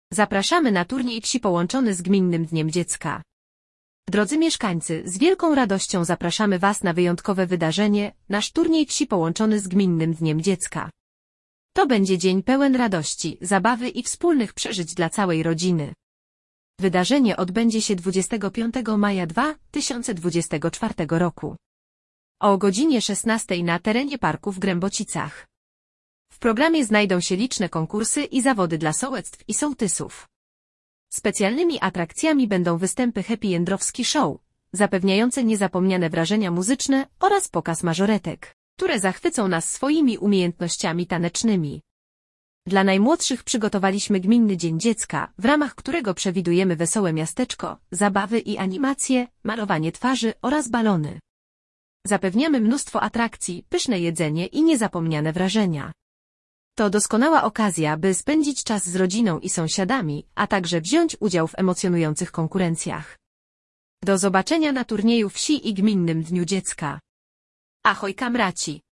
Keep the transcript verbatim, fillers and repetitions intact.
Zapraszamy na turniej wsi połączony z Gminnym Dniem Dziecka. Drodzy mieszkańcy, z wielką radością zapraszamy Was na wyjątkowe wydarzenie, nasz turniej wsi połączony z Gminnym Dniem Dziecka. To będzie dzień pełen radości, zabawy i wspólnych przeżyć dla całej rodziny. Wydarzenie odbędzie się dwudziestego piątego maja dwa tysiące dwudziestego czwartego roku. O godzinie szesnastej na terenie parku w Grębocicach. W programie znajdą się liczne konkursy i zawody dla sołectw i sołtysów. Specjalnymi atrakcjami będą występy Happy Jędrowski Show, zapewniające niezapomniane wrażenia muzyczne oraz pokaz mażoretek, które zachwycą nas swoimi umiejętnościami tanecznymi. Dla najmłodszych przygotowaliśmy Gminny Dzień Dziecka, w ramach którego przewidujemy wesołe miasteczko, zabawy i animacje, malowanie twarzy oraz balony. Zapewniamy mnóstwo atrakcji, pyszne jedzenie i niezapomniane wrażenia. To doskonała okazja, by spędzić czas z rodziną i sąsiadami, a także wziąć udział w emocjonujących konkurencjach. Do zobaczenia na turnieju wsi i Gminnym Dniu Dziecka. Ahoj kamraci!